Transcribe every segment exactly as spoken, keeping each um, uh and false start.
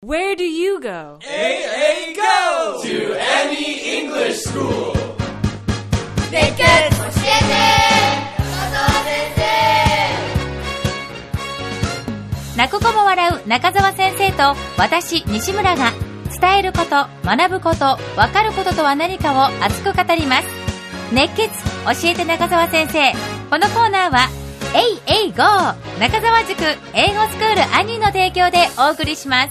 Where do you go? エーエー Go! To any English school! 熱血教えて中澤先生。 泣く子も笑う中澤先生と私西村が伝えること、学ぶこと、わかることとは何かを熱く語ります。熱血教えて中澤先生。このコーナーはエイエイゴー中澤塾英語スクールアニーの提供でお送りします。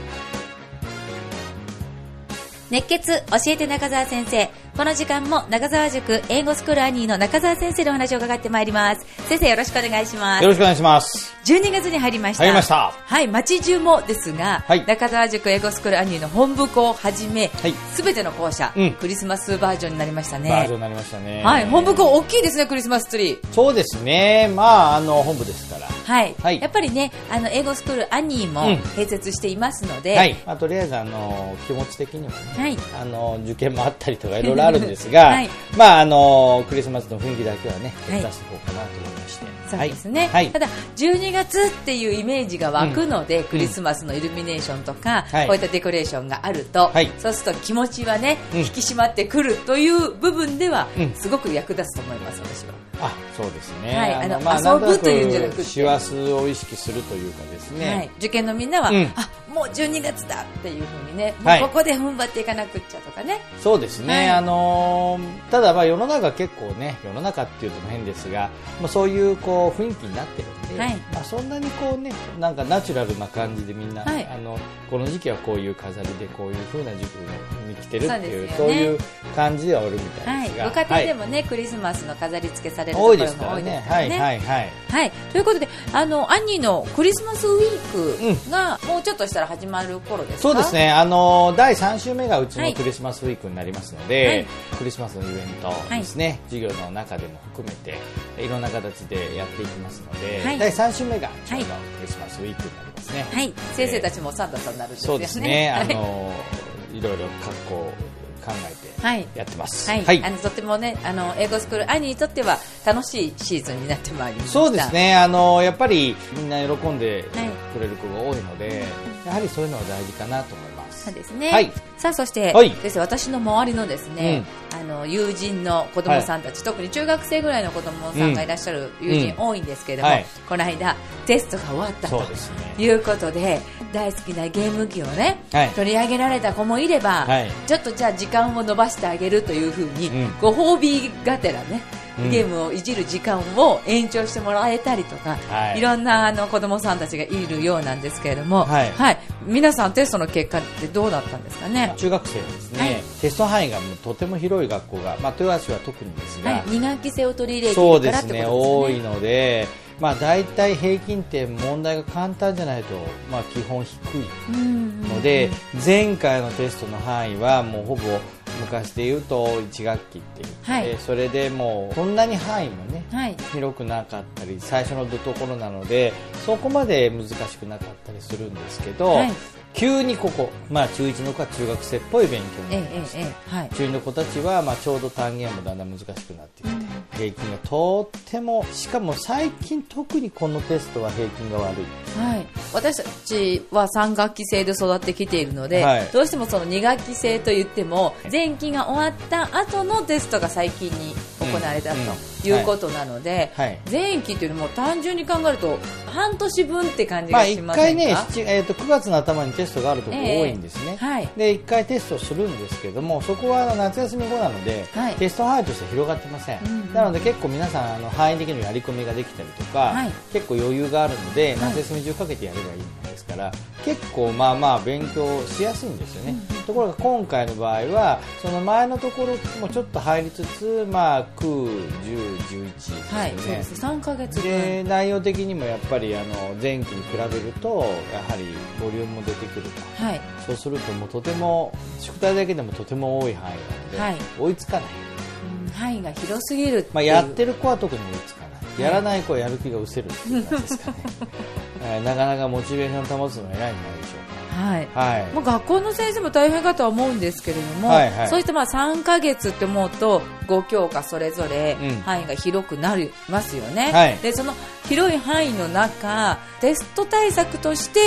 熱血教えて中澤先生。この時間も中澤塾英語スクールアニーの中澤先生のお話を伺ってまいります。先生よろしくお願いします。 よろしくお願いします。 じゅうにがつに入りました。 入りました。 はい、街中もですが、はい、中澤塾英語スクールアニーの本部校をはじめ、すべ、はい、ての校舎、うん、クリスマスバージョンになりましたね。 バージョンになりましたね。 はい、本部校大きいですね、クリスマスツリー。 そうですね。まああの本部ですから。 はい。はい、やっぱりね、あの英語スクールアニーも併設していますので、 うん、はい。まあとりあえずあの気持ち的にもね、はい、あの受験もあったりとかいろいろあるんですが、はい、まああのクリスマスの雰囲気だけはね、出していこうかなと思いまして。 そうですね、はい、ただじゅうにがつっていうイメージが湧くので、うん、クリスマスのイルミネーションとか、うん、こういったデコレーションがあると、はい、そうすると気持ちはね、うん、引き締まってくるという部分では、うん、すごく役立つと思います。私はあ、そうですね、 はい、あの、まあ、遊ぶというんじゃなくて師走を意識するというかですね、はい、 受験のみんなは、うん、あ、もうじゅうにがつだっていうふうにね、もうここで踏ん張っていかなくっちゃとかね、はい、 そうですね、はい、あのー、ただまあ世の中結構ね、世の中っていうと変ですが、まあ、そういうこう雰囲気になってるんで、はい、まあ、そんなにこうね、なんかナチュラルな感じでみんな、はい、あのこの時期はこういう飾りでこういう風な塾に来てるっていう、そういう感じではおるみたいですが、 はい、ご家庭でもね、はい、クリスマスの飾り付けされるところも多いですからね。 はいはいはい、 はい、ということで、あのアンニーのクリスマスウィークがもうちょっとしたら始まる頃ですか？ そうですね、あのだいさん週目がうちのクリスマスウィークになりますので、はい、クリスマスのイベントですね、はい、授業の中でも含めていろんな形でやっていきますので、はい、だいさん週目がちょうどクリスマスウィークになりますね。 はい、先生たちもサンタさんになるんですよね。 そうですね、あのいろいろ格好考えてやってます。 はいはいはい、あのとてもね、あの英語スクールアニーにとっては楽しいシーズンになってまいりました。 そうですね、あのやっぱりみんな喜んでくれる子が多いので、はい、やはりそういうのは大事かなと思います。 そうですね。 はい、 さあそして、 はい、 です私の周りのですね、うん、あの友人の子供さんたち、はい、特に中学生ぐらいの子供さんがいらっしゃる友人多いんですけれども、うんはい、この間テストが終わったということで、ね、大好きなゲーム機をね、はい、取り上げられた子もいれば、はい、ちょっとじゃあ時間を延ばしてあげるというふうに、うん、ご褒美がてらね、ゲームをいじる時間を延長してもらえたりとか、はい、いろんなあの子供さんたちがいるようなんですけれども、はいはい、皆さんテストの結果ってどうだったんですかね？ 中学生ですね、はい、テスト範囲がもうとても広い学校が、まあ、豊橋は特にですが、はい、 に学期制を取り入れているからってことですね。 そうですね、多いので、まあ、大体平均点問題が簡単じゃないと、まあ、基本低いので、前回のテストの範囲はもうほぼ昔で言うといち学期っていう、はい、それでもうこんなに範囲もね、はい、広くなかったり最初のところなのでそこまで難しくなかったりするんですけど、はい、急にここ、まあ、中いちの子は中学生っぽい勉強になりまして、ええええはい、中にの子たちはまあちょうど単元もだんだん難しくなってきて、うん、平均がとっても、しかも最近特にこのテストは平均が悪い、 はい、私たちはさん学期制で育ってきているので、はい、どうしてもそのに学期制といっても前期が終わった後のテストが最近に行われたということなので、うんうんはい、前期というのも単純に考えると半年分って感じがしませんか？ まあ、いっかいね、えーと、くがつの頭にテストがあるところ多いんですね、えーはい、でいっかいテストするんですけどもそこは夏休み後なので、はい、テスト範囲として広がってません、うんうん、なので結構皆さんあの範囲的にやり込みができたりとか、はい、結構余裕があるので夏休み中かけてやればいいんですから、はい、結構まあまあ勉強しやすいんですよね、うん、ところが今回の場合はその前のところもちょっと入りつつ、まあ、きゅう、じゅう、じゅういちですね、はい、そうですさんかげつで内容的にもやっぱりあの前期に比べるとやはりボリュームも出てくると、はい、そうするともうとても宿題だけでもとても多い範囲なので、はい、追いつかない、 うん、範囲が広すぎるっていう、 まあ、やってる子は特に追いつかない、はい、やらない子はやる気が失せるっていう感じですかねなかなかモチベーションを保つのが偉いんじゃないでしょうか。 はいはい、もう学校の先生も大変かとは思うんですけれども、はいはい、そういったまあさんかげつって思うとご教科それぞれ範囲が広くなりますよね、うんはい、でその広い範囲の中テスト対策として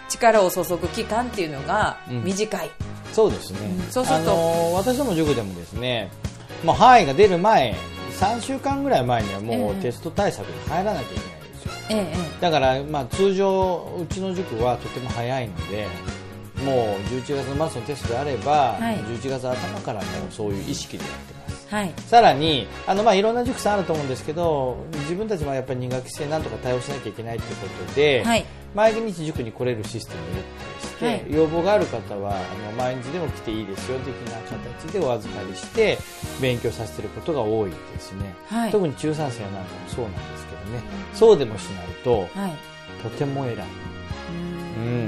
力を注ぐ期間っていうのが短い、 うん、そうですね、 うん、そうすると、 あのー、私ども塾でもですね、まあ、範囲が出る前さんしゅうかんぐらい前にはもうテスト対策に入らなきゃいけないですよ、ええ、だから、まあ、通常うちの塾はとても早いのでもうじゅういちがつの末のテストであれば、はい、じゅういちがつ頭からもうそういう意識でやってます、はい、さらにあの、まあ、いろんな塾さんあると思うんですけど自分たちもやっぱりに学期制なんとか対応しなきゃいけないということで、はい、毎日塾に来れるシステムをやったりして、はい、要望がある方はあの毎日でも来ていいですよ的な形でお預かりして勉強させていることが多いですね、はい、特に中さん生なんかもそうなんですけどね、うん、そうでもしないと、はい、とても偉い、うん、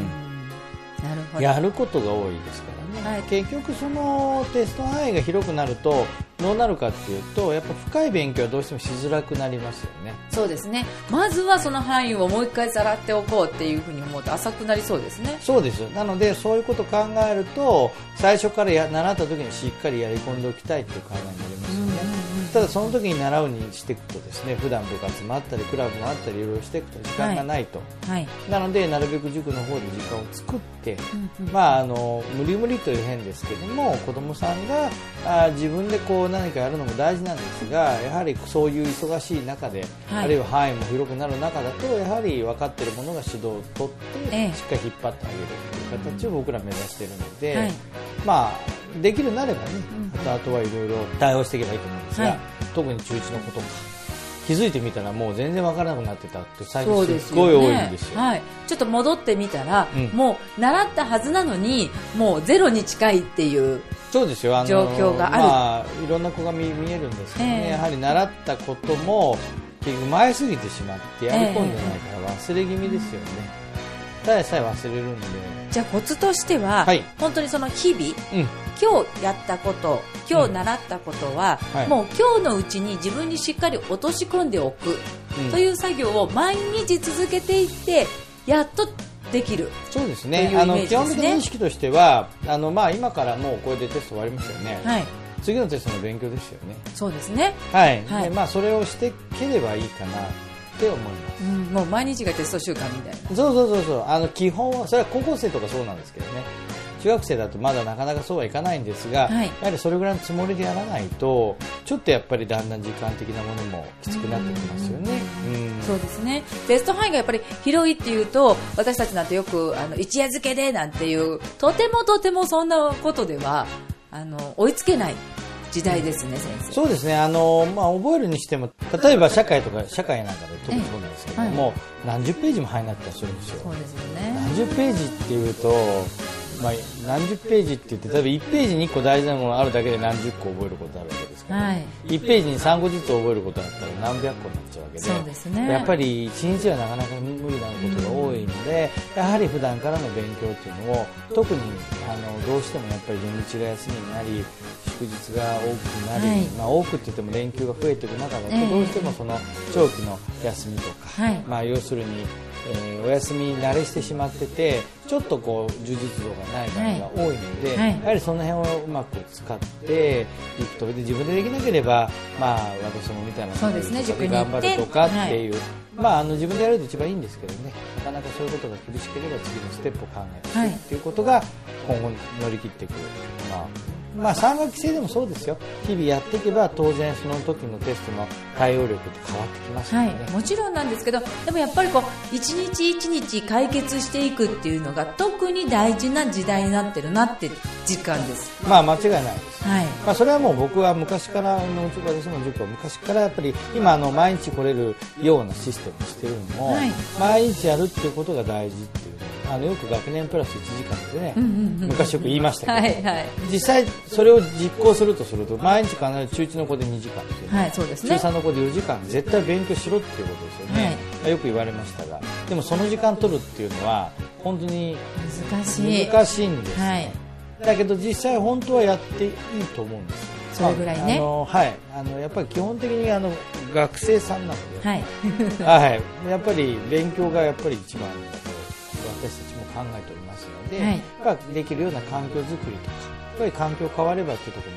なるほど、やることが多いですからね、はい、結局そのテスト範囲が広くなるとどうなるかっていうとやっぱ深い勉強はどうしてもしづらくなりますよね。 そうですね、まずはその範囲をもう一回さらっておこうっていうふうに思うと浅くなりそうですね。 そうです。なのでそういうことを考えると最初からや習った時にしっかりやり込んでおきたいという考えになりますよね、うんうん、ただその時に習うにしていくとですね普段部活もあったりクラブもあったりいろいろしていくと時間がないと、はいはい、なのでなるべく塾の方で時間を作って、うんうん、まあ、あの無理無理という変ですけども子どもさんがあ自分でこう何かやるのも大事なんですがやはりそういう忙しい中で、はい、あるいは範囲も広くなる中だとやはり分かっているものが主導を取って、ええ、しっかり引っ張ってあげるという形を僕ら目指しているので、はい、まあ、できるようになればね、うん、あとはいろいろ対応していけばいいと思うんですが、はい、特に中いちのことか気づいてみたらもう全然分からなくなってたって最近すごい多いんですよ。 はい、ちょっと戻ってみたら、うん、もう習ったはずなのにもうゼロに近いっていうそうですよ、あの状況がある、 まあ、いろんな子が 見, 見えるんですけどね、えー、やはり習ったことも結局前すぎてしまってやり込んでないから忘れ気味ですよね、えー、ただでさえ忘れるんで。 じゃあコツとしては、はい、本当にその日々、うん、今日やったこと今日習ったことは、うんはい、もう今日のうちに自分にしっかり落とし込んでおく、うん、という作業を毎日続けていってやっとできる。 そうですね。あの基本的な意識としてはあの、まあ、今からもうこれでテスト終わりますよね、はい、次のテストの勉強ですよね。 そうですね、 はいはい、でまあ、それをしていければいいかなって思います、 うん、もう毎日がテスト週間みたいな。 そうそうそうそう、あの基本はそれは高校生とかそうなんですけどね中学生だとまだなかなかそうはいかないんですが、はい、やはりそれぐらいのつもりでやらないとちょっとやっぱりだんだん時間的なものもきつくなってきますよね。 うん、そうですね。テスト範囲がやっぱり広いっていうと私たちなんてよくあの一夜漬けでなんていうとてもとてもそんなことではあの追いつけない時代ですね、うん、先生。 そうですね。あの、まあ、覚えるにしても例えば社会とか社会なんかで特にそうなんですけども、はい、何十ページも入らなかったりするんですよ。 そうですよね。 何十ページっていうとまあ、何十ページって言って例えばいちページにいっこ大事なものがあるだけで何十個覚えることあるわけですから、はい、いちページにさんこずつ覚えることだったら何百個になっちゃうわけで、 そうですね、 やっぱりいちにちはなかなか無理なことが多いので、うん、やはり普段からの勉強っていうのを特にあのどうしてもやっぱり土日が休みになり祝日が多くなり、はい、まあ、多くって言っても連休が増えている中だと、えー、どうしてもその長期の休みとか、はい、まあ、要するにえー、お休みに慣れしてしまっててちょっとこう充実度がない場合が多いので、はいはい、やはりその辺をうまく使っていくとで自分でできなければ、まあ、私もみたいなそうですね、塾に頑張るとかっていう、はい、まあ、あの自分でやると一番いいんですけどね、なかなかそういうことが厳しければ次のステップを考えていく、はい、っていうことが今後乗り切っていく、まあまあ、さん学期制でもそうですよ。日々やっていけば当然その時のテストの対応力って変わってきますよね、 はい、もちろんなんですけどでもやっぱりこう一日一日解決していくっていうのが特に大事な時代になってるなって実感です。 まあ間違いないです、 はい、 まあ、それはもう僕は昔からのうち私の塾は昔からやっぱり今あの毎日来れるようなシステムをしているのも、はい、毎日やるっていうことが大事っていうあのよく学年プラスいちじかんでね、うんうんうん、昔よく言いましたけど、はいはい、実際それを実行するとすると毎日必ず中いちの子でにじかんっていう、 はい、そうですね、 中さんの子でよじかん絶対勉強しろっていうことですよね、はい、よく言われましたがでもその時間取るっていうのは本当に難しい難しいんですね、はい、だけど実際本当はやっていいと思うんですよ。 それぐらいね、 あの、はい、あのやっぱり基本的にあの学生さんなので、 はいはい、やっぱり勉強がやっぱり一番だと私たちも考えておりますので、はい、やっぱできるような環境づくりとかやっぱり環境変わればというところもあっ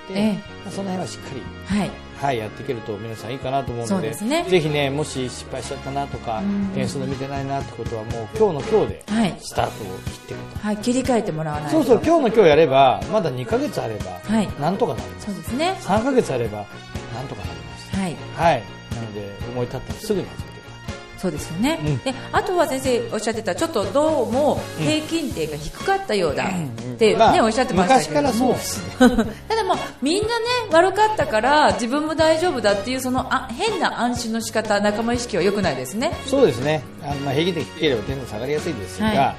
て、 ええ、 まあ、その辺はしっかり、 はいはい、やっていけると皆さんいいかなと思うので、 そうですね、 ぜひね、もし失敗しちゃったなとか、点数の見てないなってことはもう今日の今日でスタートを切っていくと、 はい、切り替えてもらわないと。 そうそう、今日の今日やればまだにかげつあれば、 はい、 なんとかなります。 そうですね、 さんかげつあればなんとかなります。 はい、 はい、なので思い立ったらすぐに始めてください。 そうですよね、 うん、 であとは先生おっしゃってたちょっとどうも平均点が低かったようだって、ね、うん、おっしゃってましたけども、 昔からそうですねただもうみんなね悪かったから自分も大丈夫だっていうそのあ変な安心の仕方、仲間意識は良くないですね。 そうですね、あの、まあ、平均点低ければ点数下がりやすいですが、はい、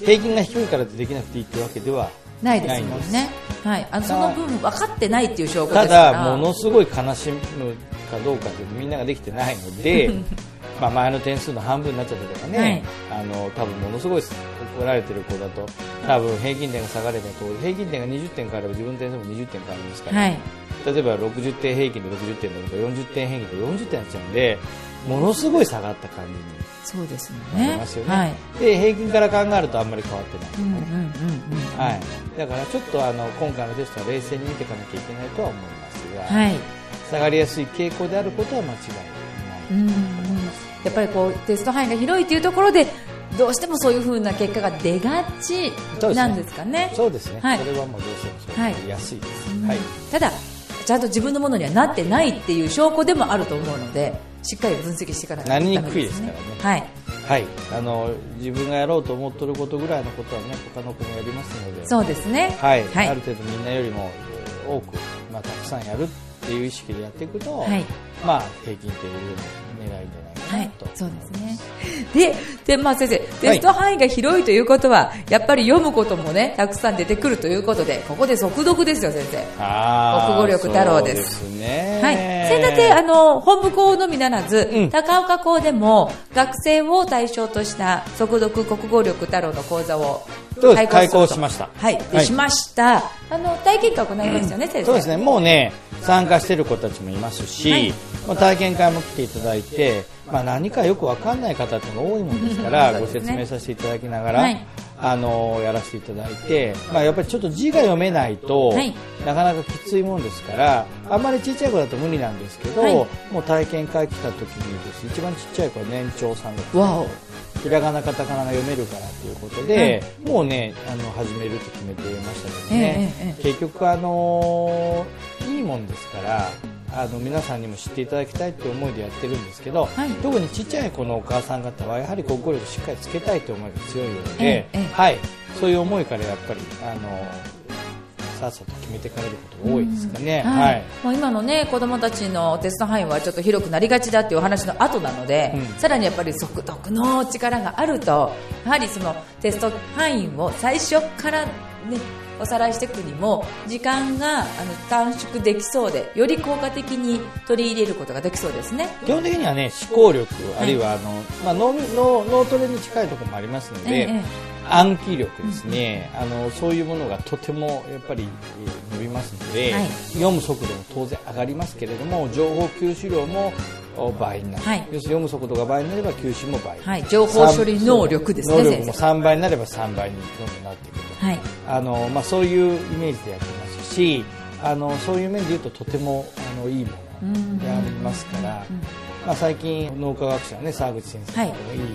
平均が低いからってできなくていいってわけではないですもんね。はい、あのその分分かってないっていう証拠ですから。 ただものすごい悲しむかどうかというとみんなができてないのでまあ前の点数の半分になっちゃったとかね、はい、あの多分ものすごい怒られてる子だと多分平均点が下がればと平均点がにじゅってん変われば自分の点数もにじゅってん変わりますから、はい、例えばろくじゅってん平均でろくじゅってんだとかよんじゅってん平均でよんじゅってんになっちゃうんでものすごい下がった感じにそうですよね。 なりますよね。 はい、 で平均から考えるとあんまり変わってない、ね、はい、だからちょっとあの今回のテストは冷静に見ていかなきゃいけないとは思いますが、はい、下がりやすい傾向であることは間違いないと思います。 やっぱりこうテスト範囲が広いというところでどうしてもそういう風な結果が出がちなんですかね。 そうですね、 はい、 それはもうどうしてもそうなりやすいです、はい、 ただちゃんと自分のものにはなってないっていう証拠でもあると思うのでしっかり分析していかないとダメですね。 なりにくいですからね。 はい、 はい、あの自分がやろうと思っていることぐらいのことはね他の子もやりますので、 そうですね、 はいはい、 ある程度みんなよりも多く、まあ、たくさんやるっていう意識でやっていくと、はい、まあ平均という狙いじゃないかなと、 はい、そうですね。で、でまあ、先生テスト範囲が広いということは、はい、やっぱり読むこともねたくさん出てくるということでここで速読ですよ先生。 あ国語力太郎です。 そうですね。 はい。それだけあの本部校のみならず、うん、高岡校でも学生を対象とした速読国語力太郎の講座を開講しました。 はい。で、はい、しました。あの体験会行いましたよね、うん、先生。 そうですね。もうね参加している子たちもいますし、はい、まあ、体験会も来ていただいて、まあ、何かよく分かんない方っていうのが多いもんですからね、ご説明させていただきながら、はい、あのやらせていただいて、まあ、やっぱりちょっと字が読めないと、はい、なかなかきついもんですからあんまりちっちゃい子だと無理なんですけど、はい、もう体験会来た時にです一番ちっちゃい子は年長さんがわおひらがなカタカナが読めるからということで、うん、もうねあの始めると決めていましたけどね、えーえー、結局あのー、いいもんですからあの皆さんにも知っていただきたいという思いでやってるんですけど、はい、特にちっちゃい子のお母さん方はやはり国語力しっかりつけたいという思いが強いので、えーえーはい、そういう思いからやっぱりあのさっさと決めていかれることが多いですかね。 うんはいはい、もう今のね子どもたちのテスト範囲はちょっと広くなりがちだっていうお話の後なので、うん、さらにやっぱり速読の力があるとやはりそのテスト範囲を最初からねおさらいしていくにも時間があの短縮できそうでより効果的に取り入れることができそうですね。 基本的にはね思考力あるいはあの、はいまあ、脳, 脳, 脳トレに近いところもありますので、ええ、暗記力ですね、うん、あのそういうものがとてもやっぱり伸びますので、はい、読む速度も当然上がりますけれども情報吸収量も倍になる、はい、要するに読む速度が倍になれば吸収も倍、 はい、情報処理能力ですね。 能力もさんばいになればさんばいにどんどんなっていくと、はいあのまあ、そういうイメージでやってますしあのそういう面でいうととてもあのいいものでありますから、まあ、最近脳科学者の、ね、沢口先生とかがいいって、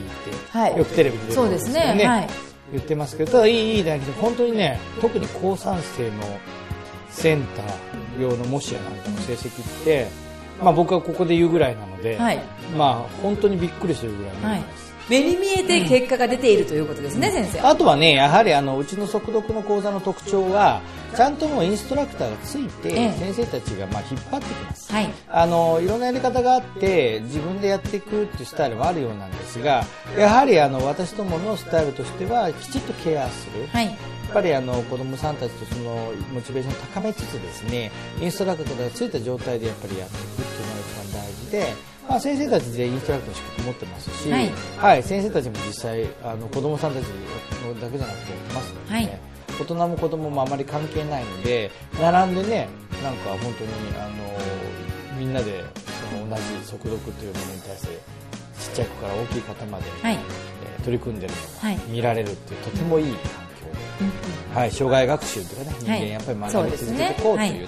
はい、よくテレビで出てるんですけどね、そうですね、はい、言ってますけどただいいいいだけど本当にね特に高さん生のセンター用の模試やなんかの成績ってまあ、僕はここで言うぐらいなので、はいまあ、本当にびっくりするぐらいになります、 はい、目に見えて結果が出ているということですね、うん、先生。 あとはねやはりあのうちの速読の講座の特徴はちゃんともうインストラクターがついて、ええ、先生たちがまあ引っ張ってきます、はい、あのいろんなやり方があって自分でやっていくっていうスタイルもあるようなんですがやはりあの私どものスタイルとしてはきちっとケアする、はいやっぱりあの子どもさんたちとそのモチベーションを高めつつですねインストラクターがついた状態でやっぱりやっていくっていうのが一番大事で、まあ、先生たちでインストラクターの資格持ってますし、はいはい、先生たちも実際あの子どもさんたちだけじゃなくてやってますので、ねはい、大人も子どももあまり関係ないので並んでねなんか本当にあのみんなでその同じ速読というものに対してちっちゃい子から大きい方まで、はいえー、取り組んでいるのが見られるっていうとてもいい環境で、はい、障害学習というかね人間やっぱり学び続けていこうという、ねはい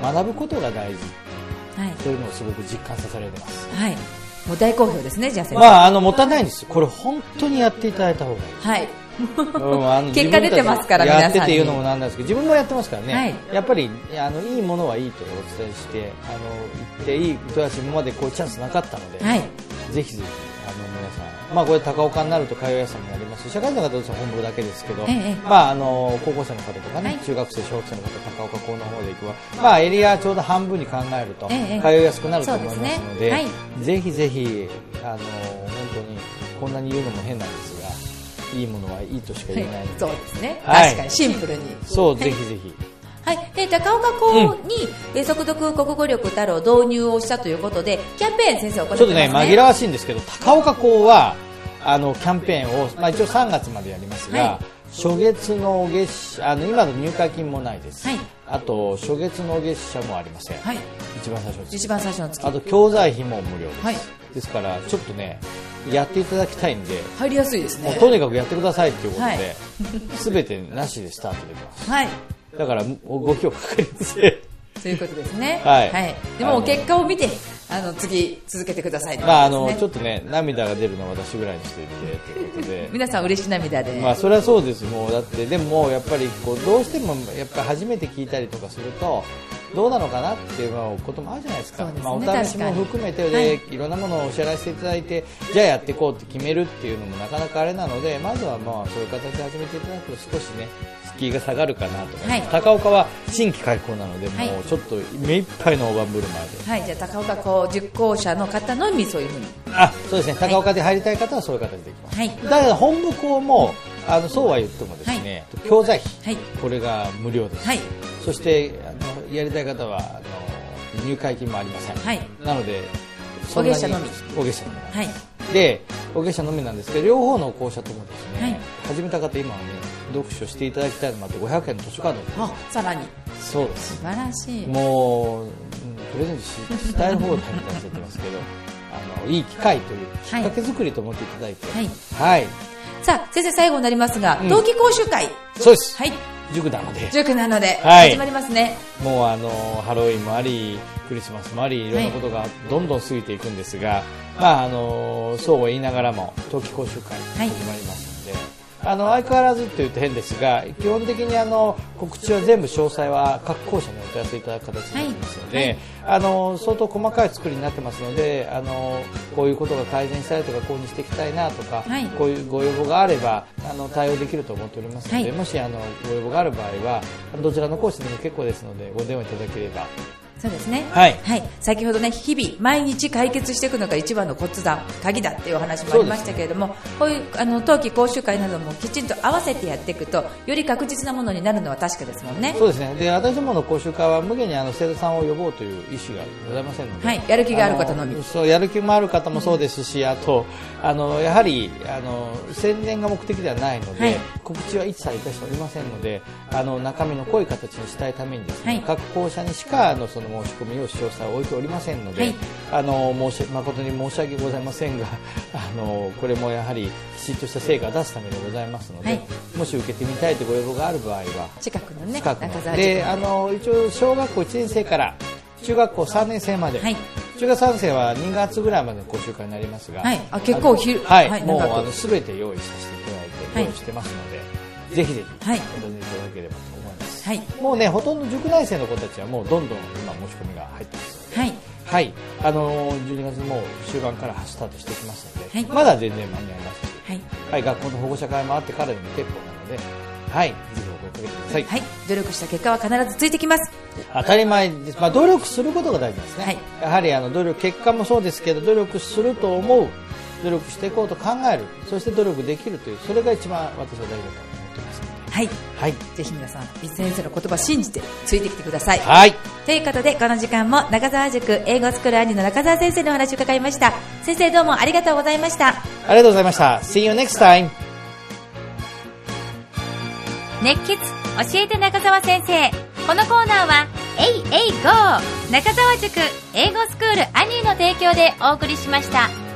学ぶことが大事、 はい、 そういうのをすごく実感させられてます。 はい、もう大好評ですね。じゃあ先生、 まあ、あのもったいないんです。これ本当にやっていただいた方がいい。 はい、 うん、あの結果出てますから皆さんにやってていうのもなんなんですけど、自分もやってますからね、 はい、やっぱりあのいいものはいいとお伝えしてあの言っていいと私今までこういうチャンスなかったので、はい、ぜひぜひあの皆さん、まあ、これ高岡になると通いやすさもありますし、社会人の方と本部だけですけど、ええ、まあ、あの高校生の方とかね、はい、中学生小学生の方高岡校の方で行くわ、まあ、エリアちょうど半分に考えると、ええ、通いやすくなると思いますので、ね、はい、ぜひぜひあの本当にこんなに言うのも変なんですが、いいものはいいとしか言えないので、はい、 そうですね、はい、確かにシンプルに、 そう、はい、ぜひぜひ。 はい、で高岡校に、うん、速読国語力太郎導入をしたということでキャンペーン先生行ってますね。 ちょっとね紛らわしいんですけど、高岡校はあのキャンペーンを、まあ、一応さんがつまでやりますが、はい、初月の月謝、あの今の入会金もないです、はい、あと初月の月謝もありません、はい、一番最初の月、 一番最初の月、 あと教材費も無料です、 はい、 ですからちょっとねやっていただきたいんで入りやすいですね。 とにかくやってくださいということで、はい、全てなしでスタートできます、はい、だからご協力かかりますということですね、 はいはい、でも結果を見てあの次続けてください、ね、 まあ、あのちょっとね涙が出るのは私ぐらいにしていてということで皆さん嬉し涙で、 まあ、それはそうです。もうだってでもやっぱりこうどうしてもやっぱ初めて聞いたりとかするとどうなのかなっていうこともあるじゃないですか。 そうですね、 まあ、お試しも含めてで、はい、いろんなものをお知らせていただいてじゃあやっていこうって決めるっていうのもなかなかあれなので、まずはまあそういう形で始めていただくと少しね敷居が下がるかなと思います、はい、高岡は新規開校なので、はい、もうちょっと目いっぱいの大盤振る舞いで、 はい、じゃあ高岡校受講者の方のみそういうふうに、 あ、そうですね、高岡で入りたい方はそういう形できます、はい、だから本部校もあのそうは言ってもですね、はい、教材費、はい、これが無料です、はい、そしてあのやりたい方はあの入会金もありません、はい、なのでお月謝のみお月謝のみ、はい、でお月謝のみなんですけど、両方の校舎ともですね、はい、始めた方今はね読書していただきたいのもあってごひゃくえんの図書カード、 あ、さらにそうです、 素晴らしい、 もう、うん、プレゼント し, したい方がみたいになっちゃってますけどあのいい機会というきっかけ作りと思っていただいて、はい、はい、 さあ先生最後になりますが、うん、冬季講習会、 そうです、 はい、 塾なので塾なので、 はい、 始まりますね。 もうあのハロウィンもありクリスマスもありいろんなことがどんどん過ぎていくんですが、はい、まああのそうは言いながらも冬季講習会始まりますので、はい、あの相変わらずと言うと変ですが基本的にあの告知は全部詳細は各校舎にお問い合わせいただく形になっていますので、はいはい、あの相当細かい作りになってますので、あのこういうことが改善したいとかこうにしていきたいなとか、はい、こういうご要望があればあの対応できると思っておりますので、はい、もしあのご要望がある場合はどちらの講師でも結構ですのでご電話いただければ。 そうですね、 はいはい、先ほどね日々毎日解決していくのが一番のコツだ鍵だっていうお話もありましたけれども、ね、こういうあの冬季講習会などもきちんと合わせてやっていくとより確実なものになるのは確かですもんね。 そうですね。で私どもの講習会は無限にあの生徒さんを呼ぼうという意思がございませんので、 はい、やる気がある方のみ、 そうやる気もある方もそうですし、あとあのやはりあの宣伝が目的ではないので、はい、告知は一切いたしておりませんので、あの中身の濃い形にしたいためにですね、はい、各校舎にしかあのその申し込みを詳細を置いておりませんので、はい、あの申し誠に申し訳ございませんがあのこれもやはりきちっとした成果を出すためでございますので、はい、もし受けてみたいとご要望がある場合は近くのね近くのであの一応小学校いちねん生から中学校さんねん生まで、はい、中学さんねん生はにがつぐらいまでの講習会になりますが、 はい、あ結構昼はい、はい、もうあの全て用意させていただいて用意してますので、はい、ぜひぜひお尋ねいただければと思います、はい、もうねほとんど塾内生の子たちはもうどんどん今申し込みが入ってますので、はいはい、あのじゅうにがつもう終盤からスタートしていきますので、はい、まだ全然間に合いますし、はいはい、学校の保護者会もあってからでも結構なので、はい、ぜひお声かけてください、はい、 努力した結果は必ずついてきます。 当たり前です、まあ、努力することが大事ですね、はい、やはりあの努力結果もそうですけど努力すると思う努力していこうと考えるそして努力できるというそれが一番私は大事だと思っていますので、 はい、はい、ぜひ皆さん先生の言葉を信じてついてきてください、 はい、 ということでこの時間も中澤塾英語スクール兄の中澤先生のお話を伺いました。先生どうもありがとうございました。 ありがとうございました。 See you next time。 熱血教えて中澤先生。このコーナーはエイエイゴー中澤塾英語スクール兄の提供でお送りしました。